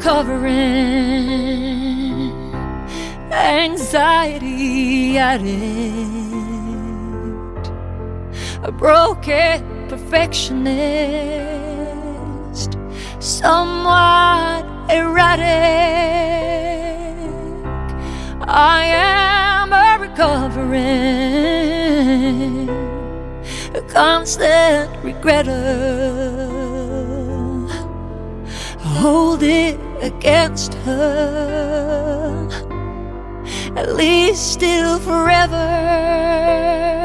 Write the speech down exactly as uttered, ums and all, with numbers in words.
recovering, anxiety addict, a broken perfectionist, somewhat erratic. I am a recovering, a constant regretter. Hold it against her, at least till forever.